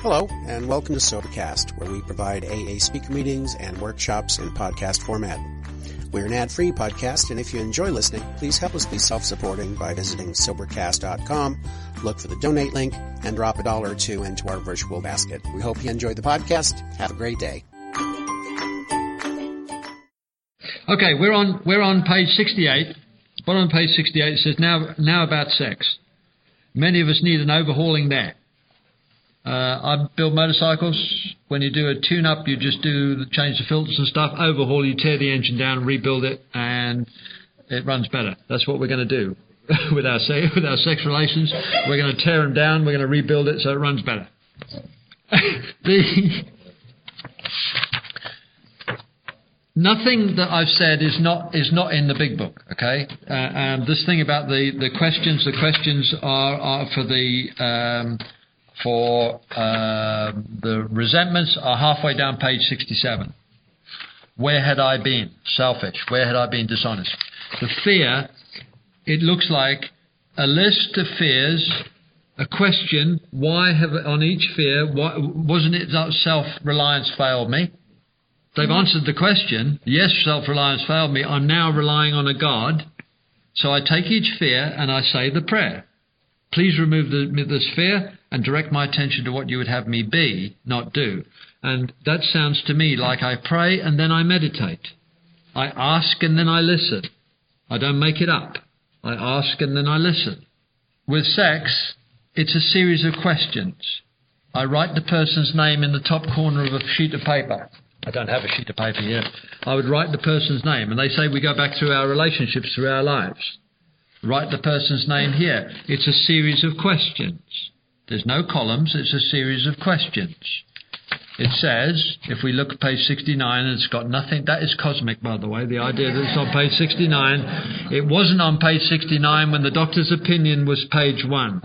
Hello, and welcome to Sobercast, where we provide AA speaker meetings and workshops in podcast format. We're an ad-free podcast, and if you enjoy listening, please help us be self-supporting by visiting Sobercast.com, look for the donate link, and drop $1 or $2 into our virtual basket. We hope you enjoyed the podcast. Have a great day. Okay, we're on page 68. Bottom of page 68 it says, now about sex. Many of us need an overhauling there. I build motorcycles. When you do a tune-up, you just change the filters and stuff, overhaul, you tear the engine down, rebuild it, and it runs better. That's what we're going to do with our sex relations. We're going to tear them down, we're going to rebuild it so it runs better. Nothing that I've said is not in the big book, okay? This thing about the questions are for the resentments are halfway down page 67. Where had I been selfish? Where had I been dishonest? The fear, it looks like a list of fears, a question, on each fear, wasn't it that self-reliance failed me? They've answered the question, yes, self-reliance failed me, I'm now relying on a God. So I take each fear and I say the prayer. Please remove this fear and direct my attention to what you would have me be, not do. And that sounds to me like I pray and then I meditate. I ask and then I listen. I don't make it up. I ask and then I listen. With sex, it's a series of questions. I write the person's name in the top corner of a sheet of paper. I don't have a sheet of paper here. I would write the person's name. And they say we go back through our relationships, through our lives. Write the person's name here. It's a series of questions. There's no columns. It's a series of questions. It says, if we look at page 69, and it's got nothing. That is cosmic, by the way, the idea that it's on page 69. It wasn't on page 69 when the doctor's opinion was page 1.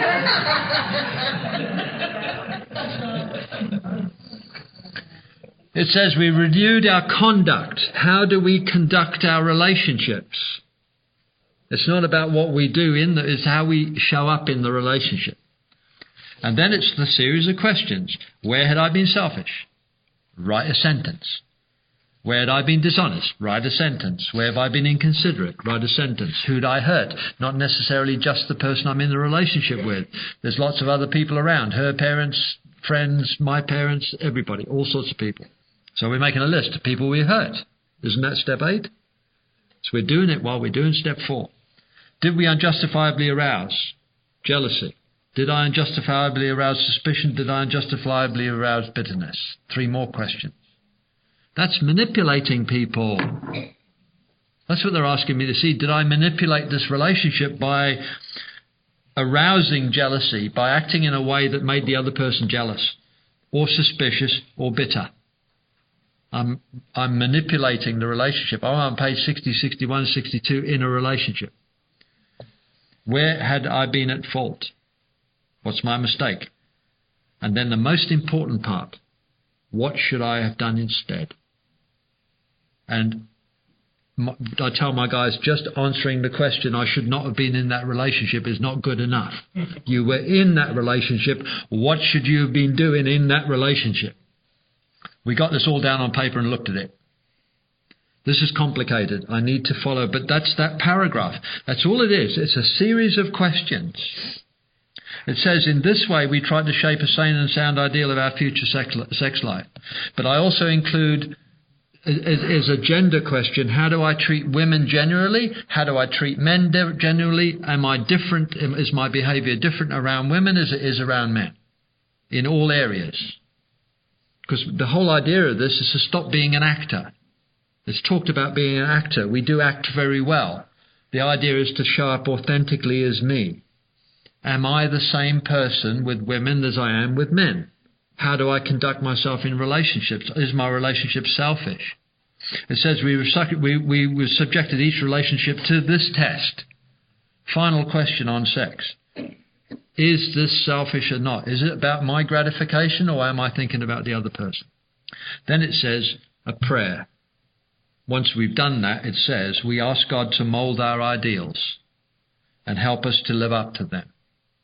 It says we reviewed our conduct. How do we conduct our relationships? It's not about what we do it's how we show up in the relationship. And then it's the series of questions. Where had I been selfish? Write a sentence. Where had I been dishonest? Write a sentence. Where have I been inconsiderate? Write a sentence. Who'd I hurt? Not necessarily just the person I'm in the relationship with. There's lots of other people around. Her parents, friends, my parents, everybody, all sorts of people. So we're making a list of people we hurt. Isn't that step 8? So we're doing it while we're doing step 4. Did we unjustifiably arouse jealousy? Did I unjustifiably arouse suspicion? Did I unjustifiably arouse bitterness? 3 more questions. That's manipulating people. That's what they're asking me to see. Did I manipulate this relationship by arousing jealousy, by acting in a way that made the other person jealous or suspicious or bitter? I'm manipulating the relationship. I'm on page 60, 61, 62 in a relationship. Where had I been at fault? What's my mistake? And then the most important part, what should I have done instead? And I tell my guys, just answering the question, I should not have been in that relationship is not good enough. You were in that relationship. What should you have been doing in that relationship? We got this all down on paper and looked at it. This is complicated. I need to follow, but that's that paragraph. That's all it is. It's a series of questions. It says, in this way, we try to shape a sane and sound ideal of our future sex life. But I also include, as a gender question, how do I treat women generally? How do I treat men generally? Am I different? Is my behavior different around women as it is around men? In all areas. Because the whole idea of this is to stop being an actor. It's talked about being an actor. We do act very well. The idea is to show up authentically as me. Am I the same person with women as I am with men? How do I conduct myself in relationships? Is my relationship selfish? It says we subjected each relationship to this test. Final question on sex. Is this selfish or not? Is it about my gratification or am I thinking about the other person? Then it says a prayer. Once we've done that, it says we ask God to mold our ideals and help us to live up to them.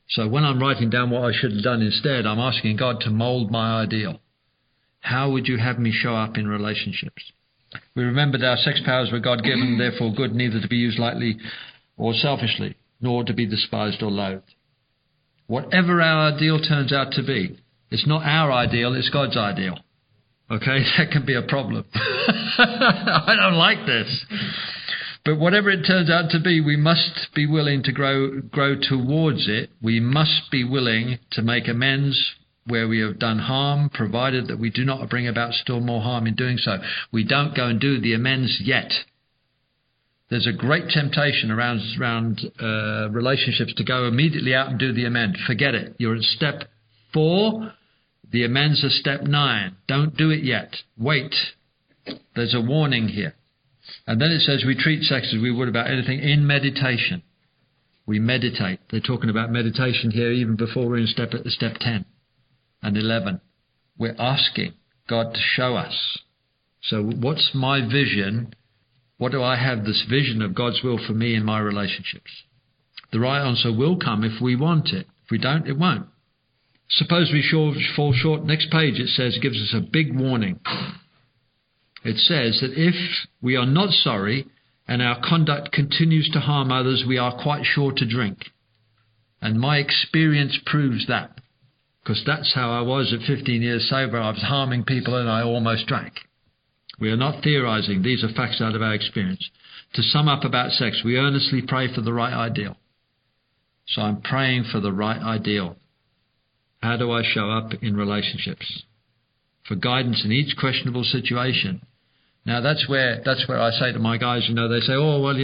So when I'm writing down what I should have done instead, I'm asking God to mold my ideal. How would you have me show up in relationships? We remember that our sex powers were God-given, therefore good, neither to be used lightly or selfishly, nor to be despised or loathed. Whatever our ideal turns out to be, it's not our ideal, it's God's ideal. Okay, that can be a problem. I don't like this. But whatever it turns out to be, we must be willing to grow towards it. We must be willing to make amends where we have done harm, provided that we do not bring about still more harm in doing so. We don't go and do the amends yet. There's a great temptation around relationships to go immediately out and do the amend. Forget it. You're at step 4. The amends are step 9. Don't do it yet. Wait. There's a warning here. And then it says we treat sex as we would about anything in meditation. We meditate. They're talking about meditation here even before we're in step 10 and 11. We're asking God to show us. So what's my vision? What do I have this vision of God's will for me in my relationships? The right answer will come if we want it. If we don't, it won't. Suppose we fall short. Next page it says, gives us a big warning. It says that if we are not sorry and our conduct continues to harm others, we are quite sure to drink. And my experience proves that. Because that's how I was at 15 years sober. I was harming people and I almost drank. We are not theorizing. These are facts out of our experience. To sum up about sex, we earnestly pray for the right ideal. So I'm praying for the right ideal. How do I show up in relationships? For guidance in each questionable situation. Now that's where I say to my guys, they say, oh, well,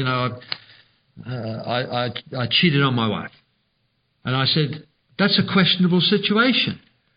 I cheated on my wife. And I said, that's a questionable situation.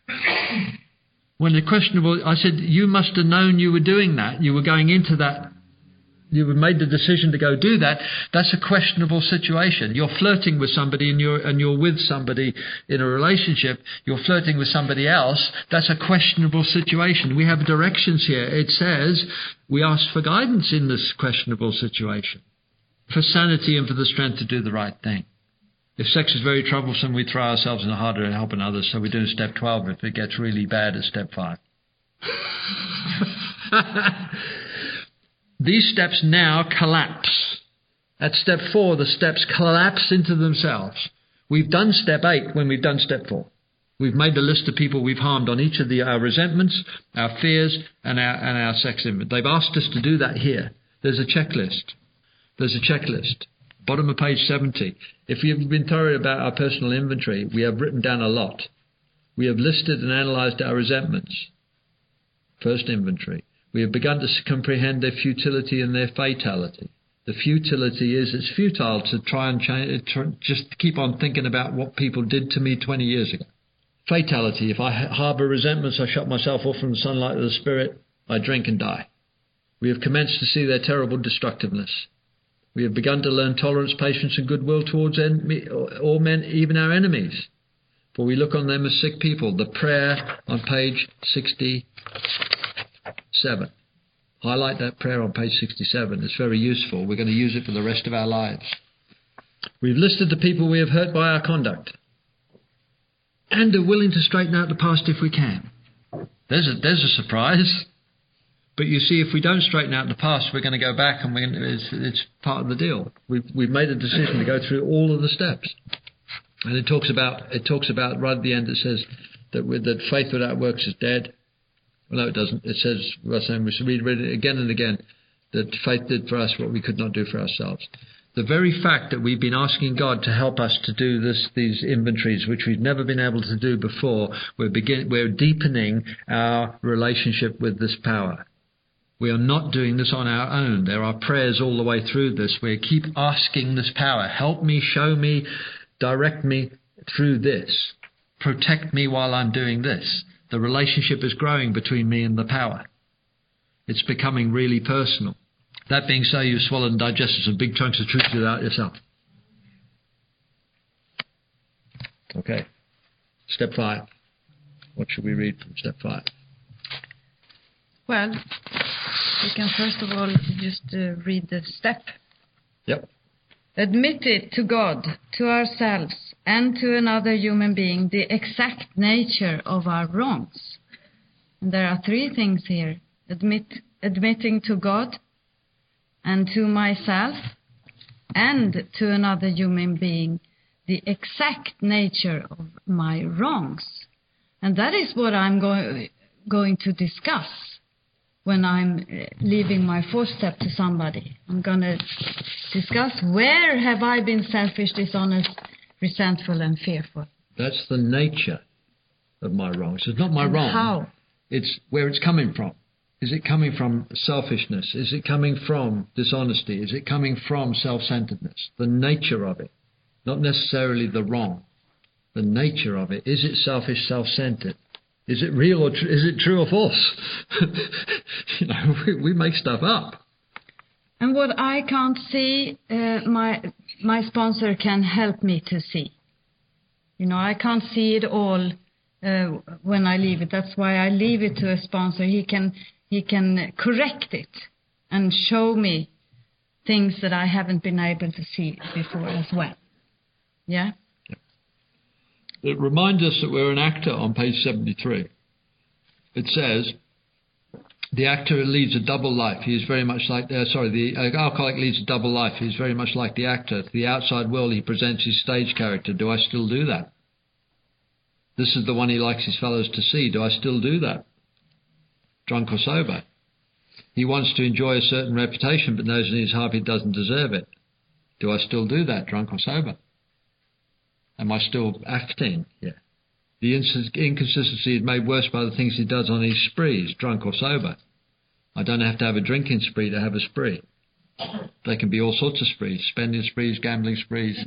I said, you must have known you were doing that. You were going into that. You made the decision to go do that. That's a questionable situation. You're flirting with somebody and you're with somebody in a relationship. You're flirting with somebody else. That's a questionable situation. We have directions here. It says we ask for guidance in this questionable situation, for sanity and for the strength to do the right thing. If sex is very troublesome, we throw ourselves in the harder and helping others. So we do step 12 if it gets really bad at step 5. These steps now collapse. At step 4, the steps collapse into themselves. We've done step 8 when we've done step 4. We've made a list of people we've harmed on each of our resentments, our fears, and our sex inventory. They've asked us to do that here. There's a checklist. Bottom of page 70. If you've been thorough about our personal inventory, we have written down a lot. We have listed and analyzed our resentments. First inventory. We have begun to comprehend their futility and their fatality. The futility is it's futile to try and just keep on thinking about what people did to me 20 years ago. Fatality. If I harbour resentments, I shut myself off from the sunlight of the Spirit, I drink and die. We have commenced to see their terrible destructiveness. We have begun to learn tolerance, patience, and goodwill towards all men, even our enemies. For we look on them as sick people. The prayer on page 67. Highlight that prayer on page 67. It's very useful. We're going to use it for the rest of our lives. We've listed the people we have hurt by our conduct and are willing to straighten out the past if we can. There's a surprise. But you see, if we don't straighten out the past, we're going to go back and it's part of the deal. We've made a decision to go through all of the steps. And it talks about right at the end, it says that faith without works is dead. Well, no, it doesn't. It says, we should read it again and again, that faith did for us what we could not do for ourselves. The very fact that we've been asking God to help us to do these inventories, which we've never been able to do before, we're deepening our relationship with this power. We are not doing this on our own. There are prayers all the way through this. We keep asking this power, help me, show me, direct me through this. Protect me while I'm doing this. The relationship is growing between me and the power. It's becoming really personal. That being so, you've swallowed and digested some big chunks of truth without yourself. Okay. Step 5. What should we read from step 5? Well, we can first of all just read the step. Yep. Admit it to God, to ourselves, and to another human being the exact nature of our wrongs. And there are three things here: admitting to God and to myself and to another human being the exact nature of my wrongs. And that is what I'm going to discuss when I'm leaving my fourth step to somebody. I'm going to discuss, where have I been selfish, dishonest, resentful, and fearful? That's the nature of my wrongs. It's not my And wrong. how? It's where it's coming from. Is it coming from selfishness? Is it coming from dishonesty? Is it coming from self-centeredness? The nature of it, not necessarily the wrong. The nature of it. Is it selfish, self-centered? Is it real or is it true or false? We make stuff up. And what I can't see, my sponsor can help me to see. I can't see it all when I leave it. That's why I leave it to a sponsor. He can correct it and show me things that I haven't been able to see before as well. Yeah? It reminds us that we're an actor on page 73. It says, the actor leads a double life. He is very much like, the alcoholic leads a double life. He is very much like the actor. To the outside world, he presents his stage character. Do I still do that? This is the one he likes his fellows to see. Do I still do that? Drunk or sober? He wants to enjoy a certain reputation, but knows in his heart he doesn't deserve it. Do I still do that, drunk or sober? Am I still acting? Yeah. The inconsistency is made worse by the things he does on his sprees, drunk or sober. I don't have to have a drinking spree to have a spree. They can be all sorts of sprees: spending sprees, gambling sprees,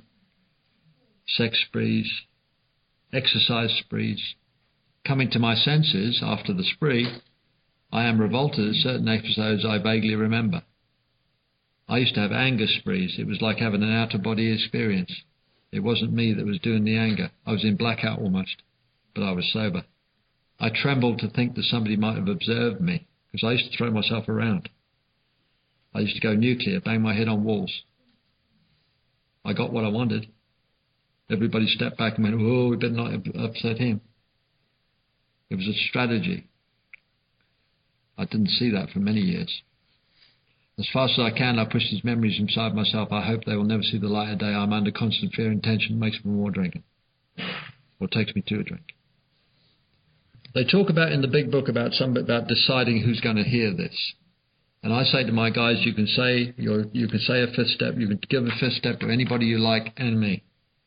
sex sprees, exercise sprees. Coming to my senses after the spree, I am revolted at certain episodes I vaguely remember. I used to have anger sprees. It was like having an out-of-body experience. It wasn't me that was doing the anger. I was in blackout almost, but I was sober. I trembled to think that somebody might have observed me, because I used to throw myself around. I used to go nuclear, bang my head on walls. I got what I wanted. Everybody stepped back and went, "Oh, we better not upset him." It was a strategy. I didn't see that for many years. As fast as I can, I push these memories inside myself. I hope they will never see the light of day. I'm under constant fear and tension. It makes me more drinking, or takes me to a drink. They talk about in the big book about deciding who's going to hear this. And I say to my guys, you can say a fifth step. You can give a fifth step to anybody you like and me.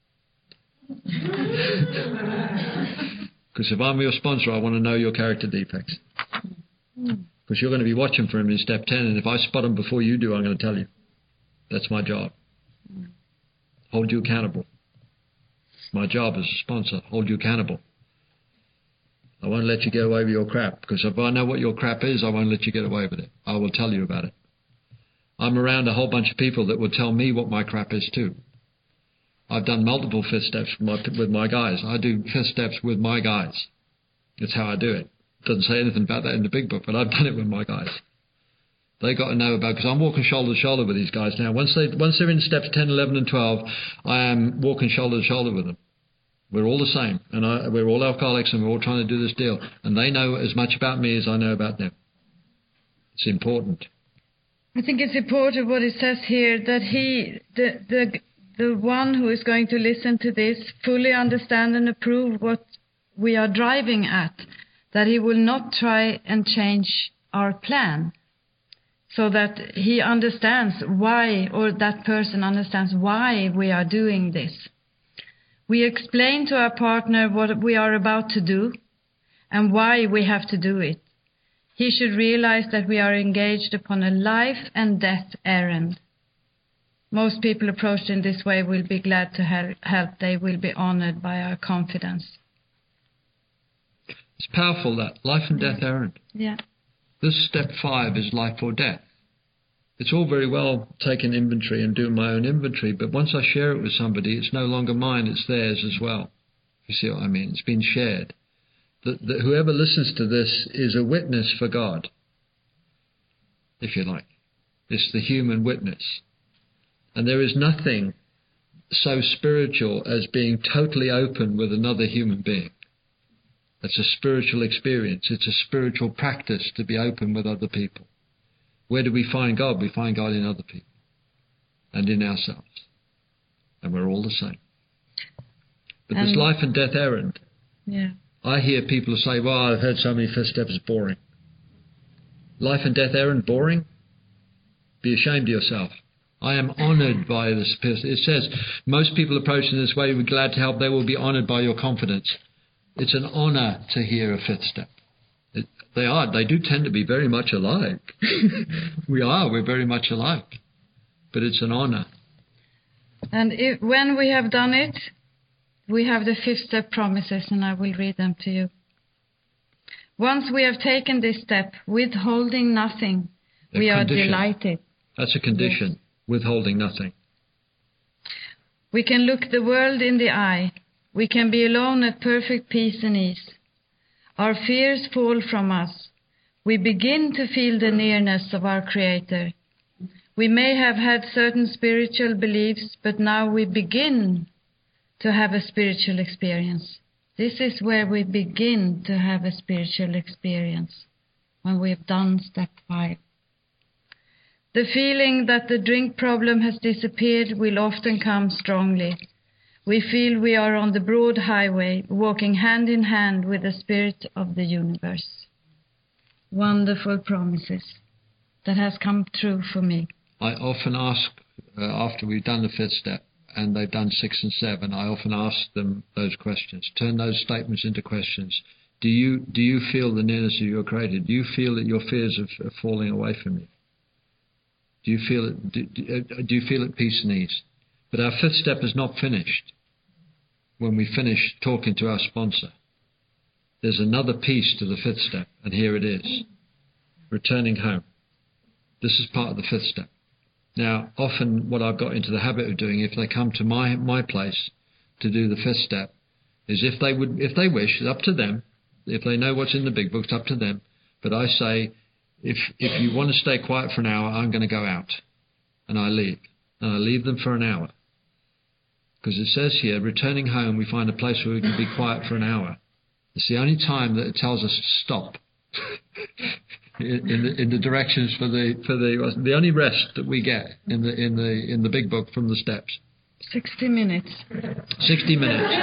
Because if I'm your sponsor, I want to know your character defects. Because you're going to be watching for him in step 10, and if I spot him before you do, I'm going to tell you. That's my job. Hold you accountable. My job as a sponsor, hold you accountable. I won't let you get away with your crap, because if I know what your crap is, I won't let you get away with it. I will tell you about it. I'm around a whole bunch of people that will tell me what my crap is too. I've done multiple fifth steps with my guys. I do fifth steps with my guys. That's how I do it. Doesn't say anything about that in the big book, but I've done it with my guys. They got to know about, because I'm walking shoulder to shoulder with these guys now. Once they're in steps 10, 11, and 12, I am walking shoulder to shoulder with them. We're all the same, and we're all alcoholics, and we're all trying to do this deal. And they know as much about me as I know about them. It's important. I think it's important what it says here, that the one who is going to listen to this fully understand and approve what we are driving at, that he will not try and change our plan, so that he understands why, or that person understands why we are doing this. We explain to our partner what we are about to do and why we have to do it. He should realize that we are engaged upon a life and death errand. Most people approached in this way will be glad to help. They will be honored by our confidence. It's powerful, that life and death errand. Yeah. This step 5 is life or death. It's all very well taking inventory and doing my own inventory, but once I share it with somebody, it's no longer mine, it's theirs as well. You see what I mean? It's been shared. That whoever listens to this is a witness for God, if you like. It's the human witness. And there is nothing so spiritual as being totally open with another human being. It's a spiritual experience. It's a spiritual practice to be open with other people. Where do we find God? We find God in other people and in ourselves. And we're all the same. But this life and death errand. Yeah. I hear people say, well, I've heard so many fifth steps, it's boring. Life and death errand, boring? Be ashamed of yourself. I am honored by this person. It says, most people approaching this way, we're glad to help. They will be honored by your confidence. It's an honor to hear a fifth step. They do tend to be very much alike. We're very much alike. But it's an honor. And when we have done it, we have the fifth step promises, and I will read them to you. Once we have taken this step, withholding nothing, we are delighted. That's a condition, yes. Withholding nothing. We can look the world in the eye. We can be alone at perfect peace and ease. Our fears fall from us. We begin to feel the nearness of our Creator. We may have had certain spiritual beliefs, but now we begin to have a spiritual experience. This is where we begin to have a spiritual experience, when we've done step 5. The feeling that the drink problem has disappeared will often come strongly. We feel we are on the broad highway, walking hand in hand with the spirit of the universe. Wonderful promises that has come true for me. I often ask, after we've done the fifth step, and they've done 6 and 7, I often ask them those questions. Turn those statements into questions. Do you feel the nearness of your Creator? Do you feel that your fears are falling away from you? Do you feel it? Do you feel at peace and ease? But our fifth step is not finished. When we finish talking to our sponsor, there's another piece to the fifth step, and here it is: returning home. This is part of the fifth step. Now, often what I've got into the habit of doing, if they come to my place to do the fifth step, is if they wish, it's up to them. If they know what's in the big book, it's up to them. But I say, if you want to stay quiet for an hour, I'm going to go out. And I leave. And I leave them for an hour. Because it says here, returning home, we find a place where we can be quiet for an hour. It's the only time that it tells us to stop. in the directions for the only rest that we get in the big book from the steps. 60 minutes. 60 minutes.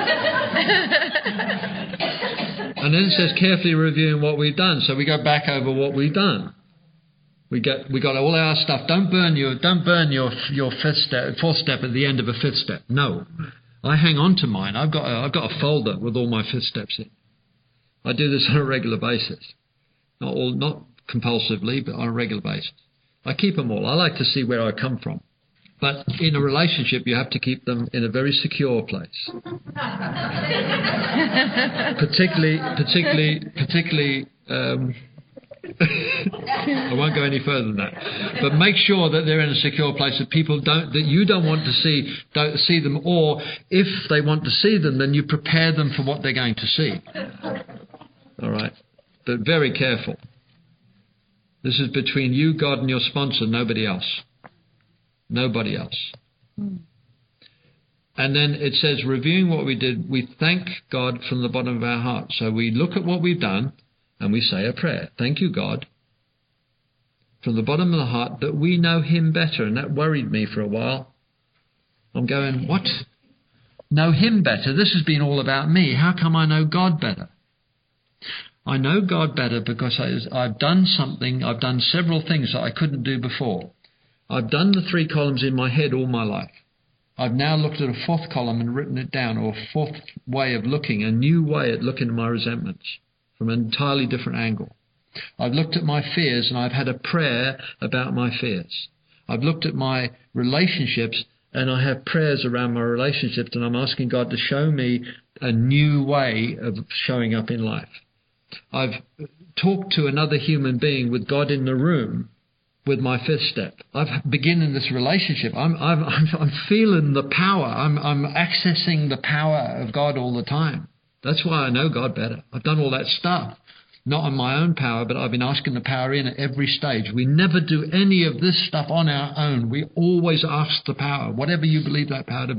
And then it says carefully reviewing what we've done. So we go back over what we've done. We got all our stuff. Don't burn your fourth step at the end of a fifth step. No, I hang on to mine. I've got a folder with all my fifth steps in. I do this on a regular basis. Not compulsively, but on a regular basis. I keep them all. I like to see where I come from. But in a relationship, you have to keep them in a very secure place. particularly. I won't go any further than that. But make sure that they're in a secure place that you don't want to see them, or if they want to see them, then you prepare them for what they're going to see. All right, but very careful. This is between you, God, and your sponsor, nobody else. Nobody else. And then it says, reviewing what we did, we thank God from the bottom of our heart. So we look at what we've done and we say a prayer. Thank you, God, from the bottom of the heart, that we know Him better. And that worried me for a while. I'm going, what? Know Him better? This has been all about me. How come I know God better? I know God better because I've done something. I've done several things that I couldn't do before. I've done the 3 columns in my head all my life. I've now looked at a 4th column and written it down, or a 4th way of looking, a new way at looking at my resentments from an entirely different angle. I've looked at my fears and I've had a prayer about my fears. I've looked at my relationships and I have prayers around my relationships, and I'm asking God to show me a new way of showing up in life. I've talked to another human being with God in the room with my 5th step. I've beginning this relationship. I'm feeling the power. I'm accessing the power of God all the time. That's why I know God better. I've done all that stuff. Not on my own power, but I've been asking the power in at every stage. We never do any of this stuff on our own. We always ask the power, whatever you believe that power to be.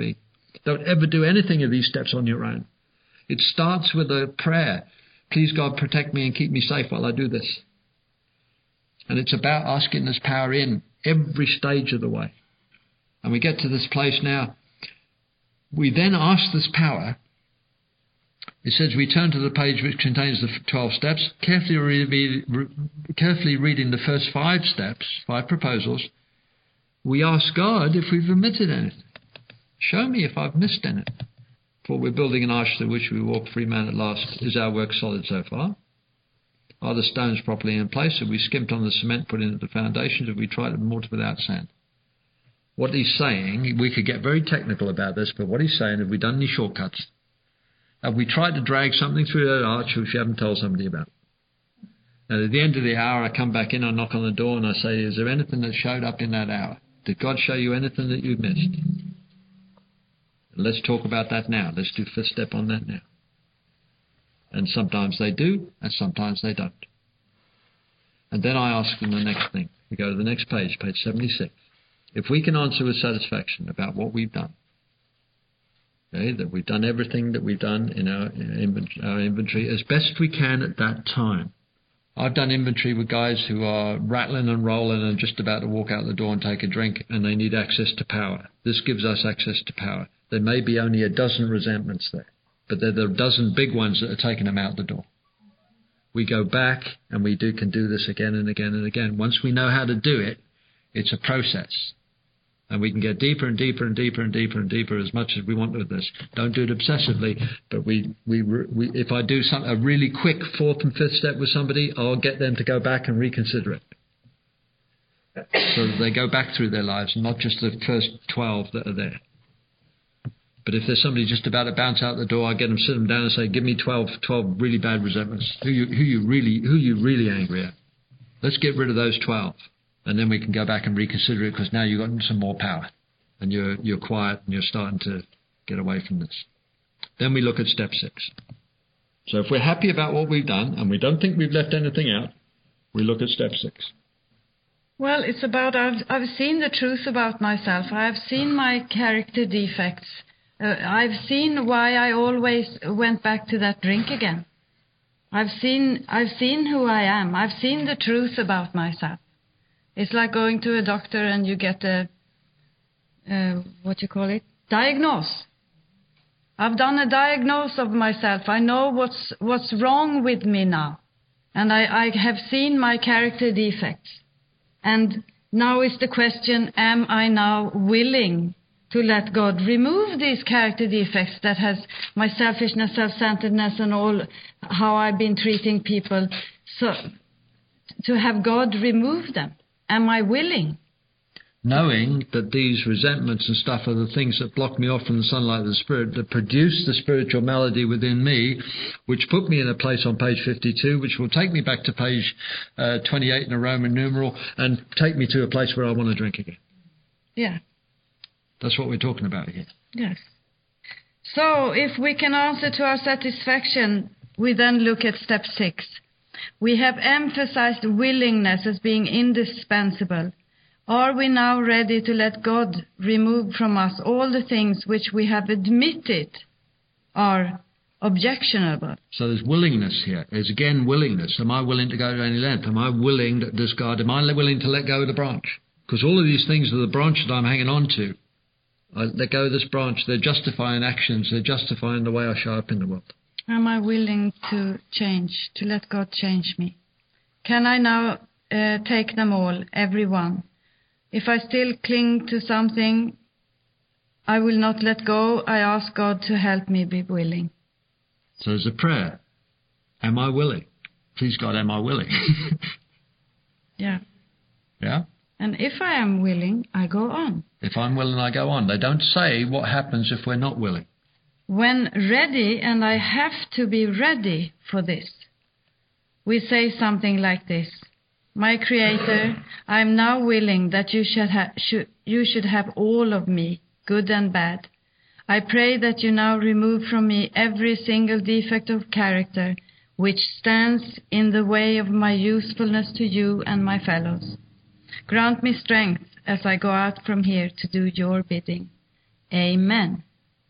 Don't ever do anything of these steps on your own. It starts with a prayer. Please, God, protect me and keep me safe while I do this. And it's about asking this power in every stage of the way. And we get to this place now. We then ask this power. It says we turn to the page which contains the 12 steps, carefully reading the first 5 steps, 5 proposals. We ask God if we've omitted anything. Show me if I've missed anything. For we're building an arch through which we walk, free man at last. Is our work solid so far? Are the stones properly in place? Have we skimped on the cement put into the foundations? Have we tried to mortar without sand? What he's saying, we could get very technical about this, but what he's saying, have we done any shortcuts? Have we tried to drag something through that arch which you haven't told somebody about? And at the end of the hour, I come back in, I knock on the door, and I say, is there anything that showed up in that hour? Did God show you anything that you've missed? Let's talk about that now. Let's do 5th step on that now. And sometimes they do, and sometimes they don't. And then I ask them the next thing. We go to the next page, page 76. If we can answer with satisfaction about what we've done, okay, that we've done everything that we've done in our inventory as best we can at that time. I've done inventory with guys who are rattling and rolling and just about to walk out the door and take a drink, and they need access to power. This gives us access to power. There may be only a dozen resentments there, but they're the dozen big ones that are taking them out the door. We go back and we can do this again and again and again. Once we know how to do it, it's a process. And we can get deeper and deeper and deeper and deeper and deeper as much as we want with this. Don't do it obsessively, but if I do a really quick 4th and 5th step with somebody, I'll get them to go back and reconsider it. So that they go back through their lives, not just the first 12 that are there. But if there's somebody just about to bounce out the door, I get them, sit them down and say, give me 12 really bad resentments. Who you really angry at? Let's get rid of those 12. And then we can go back and reconsider it, because now you've got some more power. And you're quiet and you're starting to get away from this. Then we look at step 6. So if we're happy about what we've done and we don't think we've left anything out, we look at step 6. Well, it's about I've seen the truth about myself. I've seen my character defects. I've seen why I always went back to that drink again. I've seen who I am. I've seen the truth about myself. It's like going to a doctor and you get diagnose. I've done a diagnose of myself. I know what's wrong with me now. And I have seen my character defects. And now is the question, am I now willing to let God remove these character defects that has my selfishness, self-centeredness, and all how I've been treating people, so to have God remove them? Am I willing? Knowing that these resentments and stuff are the things that block me off from the sunlight of the Spirit, that produce the spiritual malady within me, which put me in a place on page 52, which will take me back to page 28 in a Roman numeral, and take me to a place where I want to drink again. Yeah. That's what we're talking about here. Yes. So if we can answer to our satisfaction, we then look at step 6. We have emphasized willingness as being indispensable. Are we now ready to let God remove from us all the things which we have admitted are objectionable? So there's willingness here. There's again willingness. Am I willing to go to any length? Am I willing to discard? Am I willing to let go of the branch? Because all of these things are the branch that I'm hanging on to. I let go of this branch. They're justifying actions. They're justifying the way I show up in the world. Am I willing to change, to let God change me? Can I now take them all, every one? If I still cling to something, I will not let go. I ask God to help me be willing. So there's a prayer. Am I willing? Please, God, am I willing? Yeah. Yeah? And if I am willing, I go on. If I'm willing, I go on. They don't say what happens if we're not willing. When ready, and I have to be ready for this, we say something like this. My Creator, I am now willing that you should have all of me, good and bad. I pray that you now remove from me every single defect of character which stands in the way of my usefulness to you and my fellows. Grant me strength as I go out from here to do your bidding. Amen.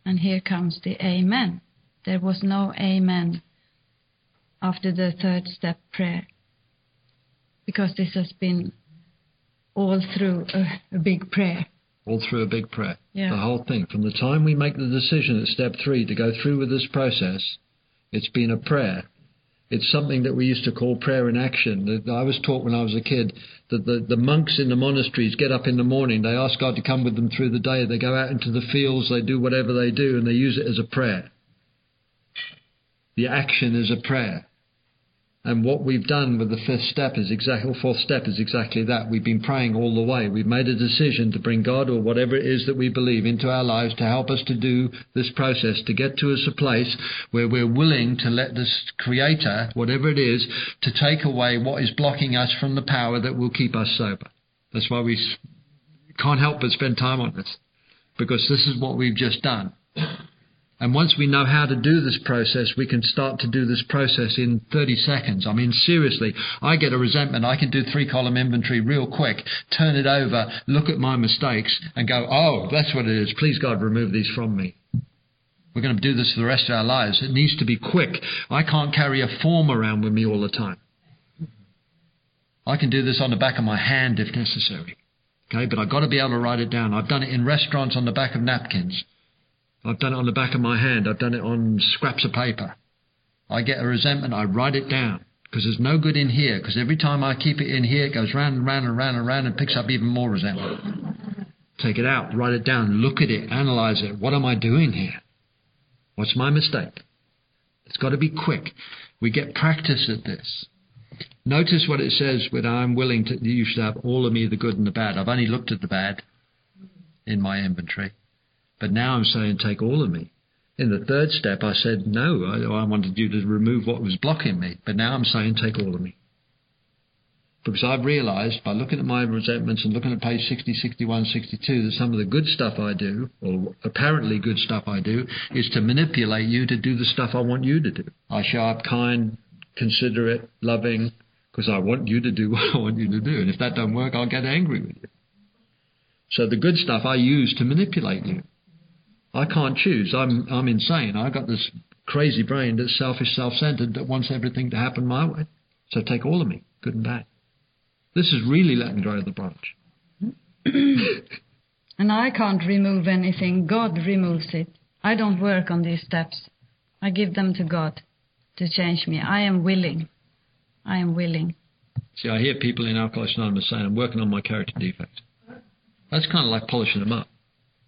And here comes the amen. There was no amen after the third step prayer, because this has been all through a big prayer. All through a big prayer. Yeah. The whole thing. From the time we make the decision at step 3 to go through with this process, it's been a prayer. It's something that we used to call prayer in action. I was taught when I was a kid that the monks in the monasteries get up in the morning, they ask God to come with them through the day, they go out into the fields, they do whatever they do, and they use it as a prayer. The action is a prayer. And what we've done with the fourth step is exactly that. We've been praying all the way. We've made a decision to bring God or whatever it is that we believe into our lives to help us to do this process, to get to us a place where we're willing to let this Creator, whatever it is, to take away what is blocking us from the power that will keep us sober. That's why we can't help but spend time on this, because this is what we've just done. And once we know how to do this process, we can start to do this process in 30 seconds. I mean, seriously, I get a resentment. I can do 3-column inventory real quick, turn it over, look at my mistakes, and go, oh, that's what it is. Please, God, remove these from me. We're going to do this for the rest of our lives. It needs to be quick. I can't carry a form around with me all the time. I can do this on the back of my hand if necessary. Okay, but I've got to be able to write it down. I've done it in restaurants on the back of napkins. I've done it on the back of my hand. I've done it on scraps of paper. I get a resentment, I write it down, because there's no good in here, because every time I keep it in here, it goes round and round and round and round and picks up even more resentment. Take it out, write it down, look at it, analyze it. What am I doing here? What's my mistake? It's got to be quick. We get practice at this. Notice what it says with I'm willing to, you should have all of me, the good and the bad. I've only looked at the bad in my inventory. But now I'm saying take all of me. In the third step, I said no. I wanted you to remove what was blocking me. But now I'm saying take all of me. Because I've realized by looking at my resentments and looking at page 60, 61, 62, that some of the good stuff I do, or apparently good stuff I do, is to manipulate you to do the stuff I want you to do. I show up kind, considerate, loving, because I want you to do what I want you to do. And if that don't work, I'll get angry with you. So the good stuff I use to manipulate you. I can't choose. I'm insane. I've got this crazy brain that's selfish, self-centered, that wants everything to happen my way. So take all of me, good and bad. This is really letting go of the branch. And I can't remove anything. God removes it. I don't work on these steps. I give them to God to change me. I am willing. I am willing. See, I hear people in Alcoholics Anonymous saying, I'm working on my character defects. That's kind of like polishing them up.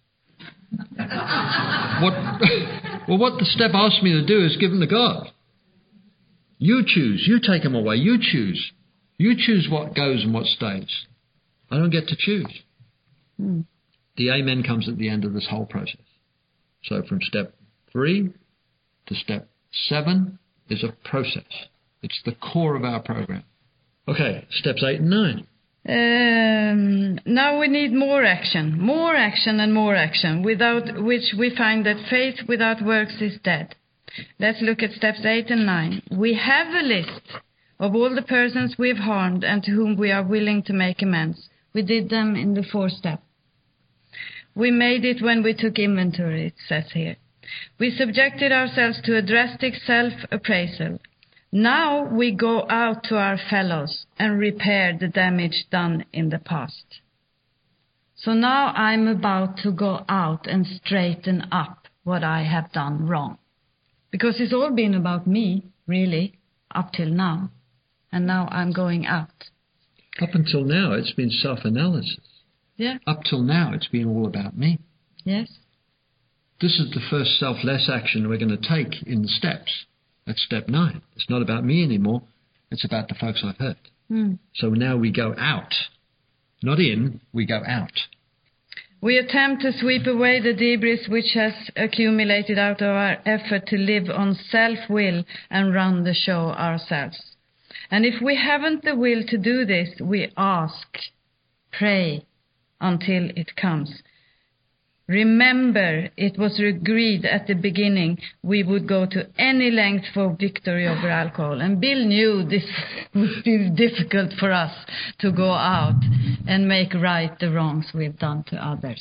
What the step asks me to do is give them to God. You choose. You take them away. You choose. You choose what goes and what stays. I don't get to choose. The amen comes at the end of this whole process. So from step 3 to step 7 is a process. It's the core of our program. Okay, steps 8 and 9. Now we need more action and more action, without which we find that faith without works is dead. Let's look at steps 8 and 9. We have a list of all the persons we've harmed and to whom we are willing to make amends. We did them in the 4th step. We made it when we took inventory, it says here. We subjected ourselves to a drastic self-appraisal. Now we go out to our fellows and repair the damage done in the past. So now I'm about to go out and straighten up what I have done wrong. Because it's all been about me, really, up till now. And now I'm going out. Up until now, it's been self-analysis. Yeah. Up till now, it's been all about me. Yes. This is the first selfless action we're going to take in the steps. That's step 9. It's not about me anymore. It's about the folks I've hurt. So now we go out. Not in, we go out. We attempt to sweep away the debris which has accumulated out of our effort to live on self-will and run the show ourselves. And if we haven't the will to do this, we ask, pray until it comes. Remember, it was agreed at the beginning we would go to any length for victory over alcohol. And Bill knew this would be difficult for us to go out and make right the wrongs we've done to others.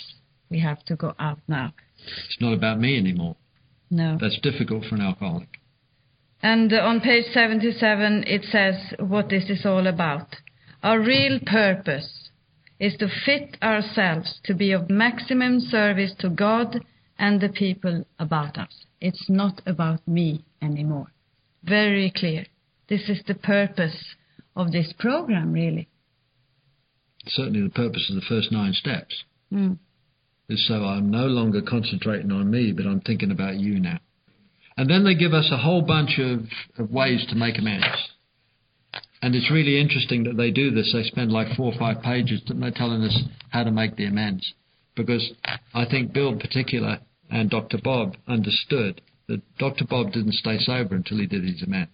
We have to go out now. It's not about me anymore. No. That's difficult for an alcoholic. And on page 77, it says what this is all about. Our real purpose is to fit ourselves to be of maximum service to God and the people about us. It's not about me anymore. Very clear. This is the purpose of this program, really. Certainly the purpose of the first 9 steps is so I'm no longer concentrating on me, but I'm thinking about you now. And then they give us a whole bunch of ways to make amends. And it's really interesting that they do this. They spend like 4 or 5 pages telling us how to make the amends. Because I think Bill in particular and Dr. Bob understood that Dr. Bob didn't stay sober until he did his amends.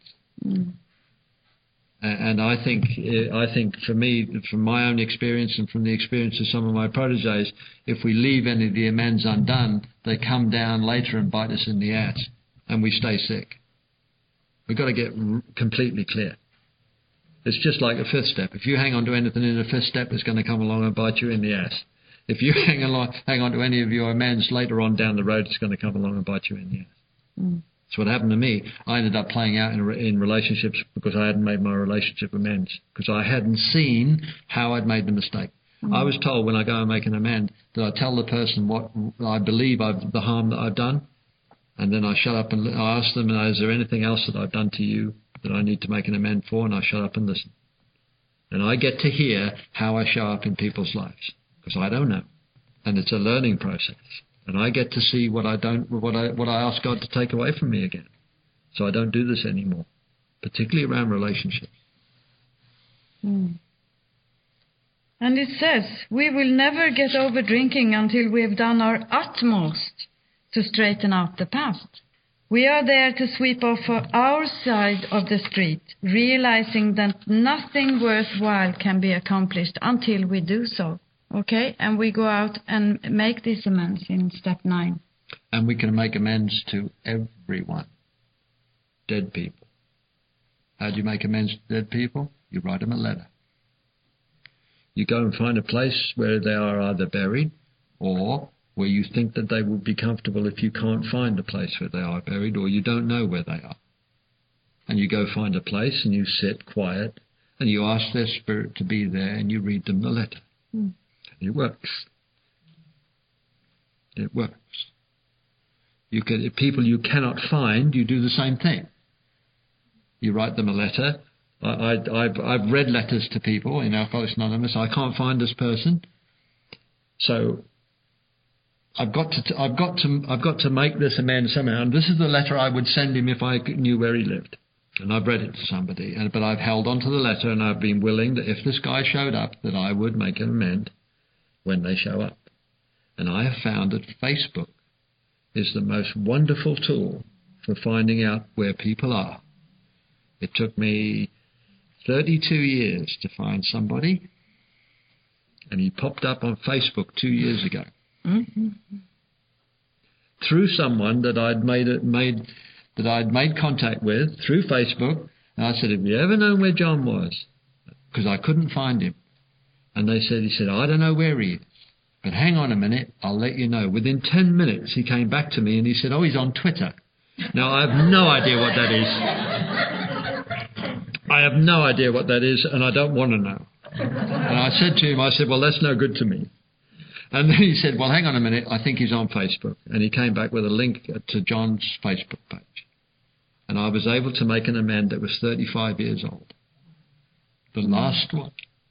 And I think for me, from my own experience and from the experience of some of my proteges, if we leave any of the amends undone, they come down later and bite us in the ass, and we stay sick. We've got to get completely clear. It's just like the 5th step. If you hang on to anything in the 5th step, it's going to come along and bite you in the ass. If you hang on to any of your amends later on down the road, it's going to come along and bite you in the ass. That's what happened to me. I ended up playing out in relationships because I hadn't made my relationship amends, because I hadn't seen how I'd made the mistake. I was told when I go and make an amend that I tell the person what I believe the harm that I've done, and then I shut up and I ask them, is there anything else that I've done to you that I need to make an amend for? And I shut up and listen. And I get to hear how I show up in people's lives, because I don't know. And it's a learning process. And I get to see what I ask God to take away from me again. So I don't do this anymore, particularly around relationships. And it says, we will never get over drinking until we have done our utmost to straighten out the past. We are there to sweep off our side of the street, realizing that nothing worthwhile can be accomplished until we do so. Okay, and we go out and make these amends in step 9. And we can make amends to everyone. Dead people. How do you make amends to dead people? You write them a letter. You go and find a place where they are either buried or where you think that they would be comfortable if you can't find a place where they are buried or you don't know where they are. And you go find a place and you sit quiet and you ask their spirit to be there and you read them the letter. It works. It works. People you cannot find, you do the same thing. You write them a letter. I've read letters to people in Alcoholics Anonymous. I can't find this person, so I've got to make this amend somehow. And this is the letter I would send him if I knew where he lived. And I've read it to somebody, but I've held on to the letter, and I've been willing that if this guy showed up, that I would make an amend when they show up. And I have found that Facebook is the most wonderful tool for finding out where people are. It took me 32 years to find somebody, and he popped up on Facebook 2 years ago. Through someone that I'd made contact with through Facebook, and I said, have you ever known where John was? Because I couldn't find him. And he said, I don't know where he is, but hang on a minute, I'll let you know. Within 10 minutes, he came back to me and he said, he's on Twitter. Now, I have no idea what that is. I have no idea what that is, and I don't want to know. And I said to him, well, that's no good to me. And then he said, well, hang on a minute, I think he's on Facebook. And he came back with a link to John's Facebook page. And I was able to make an amend that was 35 years old. The last one.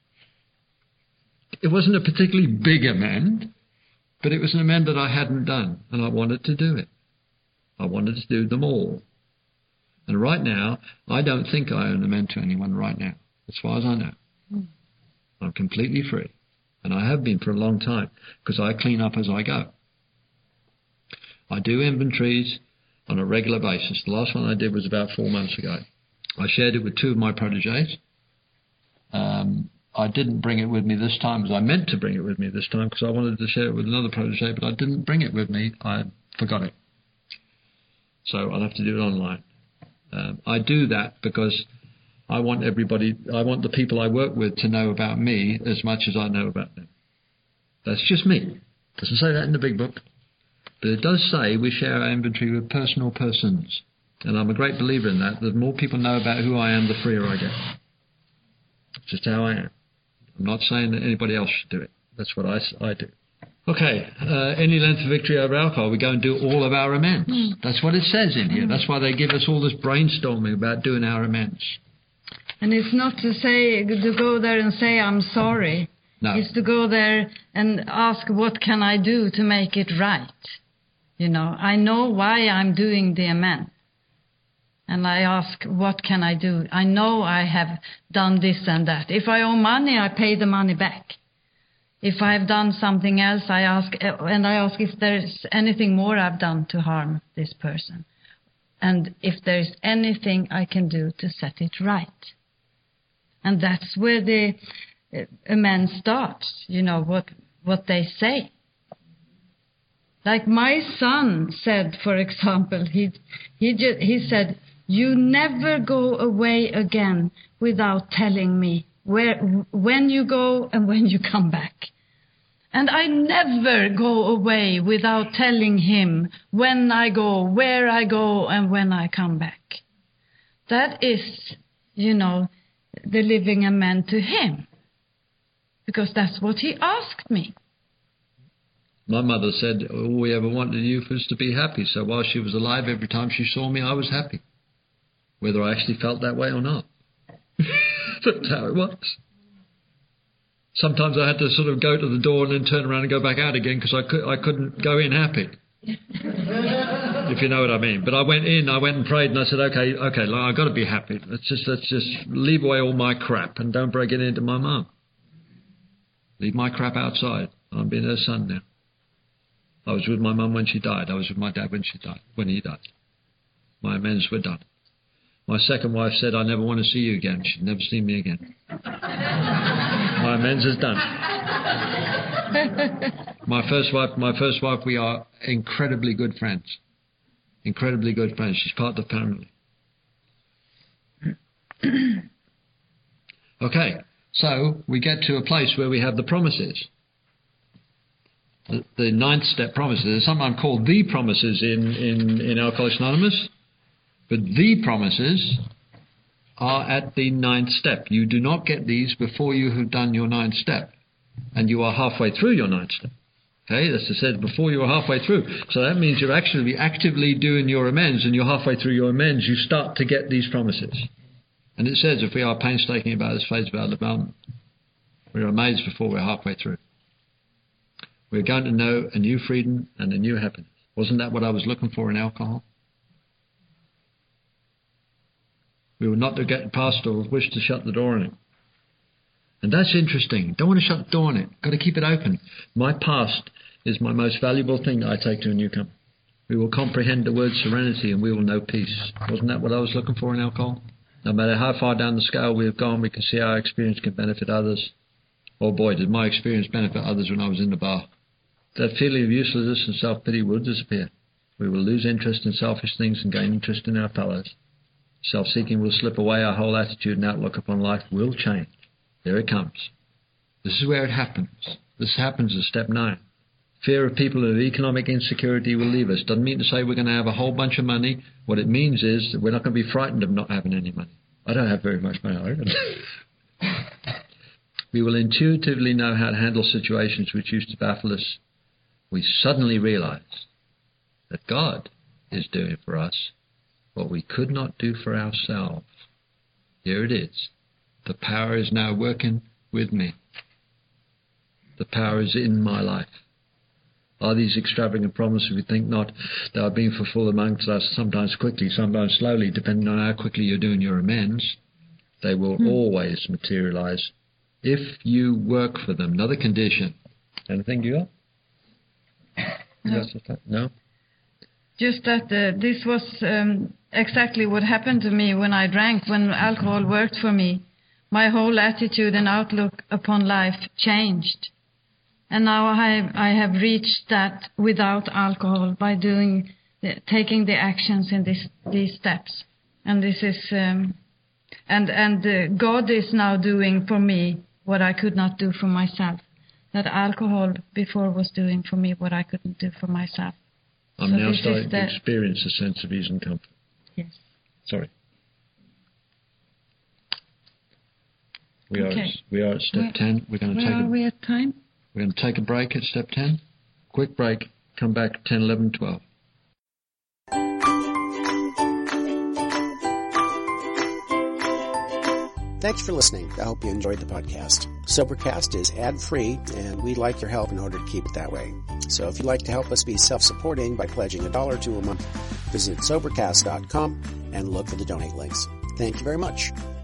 It wasn't a particularly big amend, but it was an amend that I hadn't done, and I wanted to do it. I wanted to do them all. And right now, I don't think I owe an amend to anyone right now, as far as I know. I'm completely free. And I have been for a long time, because I clean up as I go. I do inventories on a regular basis. The last one I did was about 4 months ago. I shared it with 2 of my proteges. I didn't bring it with me this time, as I meant to bring it with me this time, because I wanted to share it with another protege, but I didn't bring it with me. I forgot it. So I'll have to do it online. I do that because I want the people I work with to know about me as much as I know about them. That's just me. It doesn't say that in the big book. But it does say we share our inventory with personal persons. And I'm a great believer in that. The more people know about who I am, the freer I get. It's just how I am. I'm not saying that anybody else should do it. That's what I do. Okay, any length of victory over alcohol, we go and do all of our amends. That's what it says in here. That's why they give us all this brainstorming about doing our amends. And it's not to go there and say, I'm sorry. No. It's to go there and ask, what can I do to make it right? You know, I know why I'm doing the amend. And I ask, what can I do? I know I have done this and that. If I owe money, I pay the money back. If I've done something else, I ask if there's anything more I've done to harm this person. And if there's anything I can do to set it right. And that's where the amend starts, you know, what they say. Like my son said, for example, he said, you never go away again without telling me when you go and when you come back. And I never go away without telling him when I go, where I go, and when I come back. That is, you know, the living amend to him. Because that's what he asked me. My mother said all we ever wanted you was to be happy. So while she was alive, every time she saw me, I was happy. Whether I actually felt that way or not. That's how it was. Sometimes I had to sort of go to the door and then turn around and go back out again because I couldn't go in happy. If you know what I mean. But I went and prayed and I said, okay, I've got to be happy. Let's just leave away all my crap and don't break it into my mum. Leave my crap outside. I'm being her son now. I was with my mum when she died. I was with my dad when he died. My amends were done. My second wife said, I never want to see you again. She'd never see me again. My amends is done. My first wife, we are incredibly good friends. Incredibly good friends. She's part of the family. Okay, so we get to a place where we have the promises. The ninth step promises. They're sometimes called the promises in Alcoholics Anonymous. But the promises are at the ninth step. You do not get these before you have done your ninth step. And you are halfway through your ninth step. Okay, that's said before you are halfway through. So that means you're actually actively doing your amends, and you're halfway through your amends, you start to get these promises. And it says if we are painstaking about this phase of our development, we're amazed before we're halfway through. We're going to know a new freedom and a new happiness. Wasn't that what I was looking for in alcohol? We were not to get past or wish to shut the door on it. And that's interesting. Don't want to shut the door on it. Got to keep it open. My past is my most valuable thing that I take to a newcomer. We will comprehend the word serenity and we will know peace. Wasn't that what I was looking for in alcohol? No matter how far down the scale we have gone, we can see our experience can benefit others. Oh boy, did my experience benefit others when I was in the bar. That feeling of uselessness and self-pity will disappear. We will lose interest in selfish things and gain interest in our fellows. Self-seeking will slip away. Our whole attitude and outlook upon life will change. There it comes. This is where it happens. This happens at step 9. Fear of people and of economic insecurity will leave us. Doesn't mean to say we're going to have a whole bunch of money. What it means is that we're not going to be frightened of not having any money. I don't have very much money either. We will intuitively know how to handle situations which used to baffle us. We suddenly realize that God is doing for us what we could not do for ourselves. Here it is. The power is now working with me. The power is in my life. Are these extravagant promises? We think not. They are being fulfilled amongst us, sometimes quickly, sometimes slowly, depending on how quickly you're doing your amends. They will always materialize if you work for them. Another condition. Anything you got? No? Just that this was exactly what happened to me when I drank, when alcohol worked for me. My whole attitude and outlook upon life changed. And now I have reached that without alcohol by taking the actions in these steps. And this is, God is now doing for me what I could not do for myself. that alcohol before was doing for me what I couldn't do for myself. I'm now starting to experience a sense of ease and comfort. Yes. Sorry. We are at step 10. We're going to Where are we at time? We're going to take a break at step 10. Quick break. Come back 10, 11, 12. Thanks for listening. I hope you enjoyed the podcast. Sobercast is ad-free, and we'd like your help in order to keep it that way. So if you'd like to help us be self-supporting by pledging $1 or $2 a month, visit Sobercast.com and look for the donate links. Thank you very much.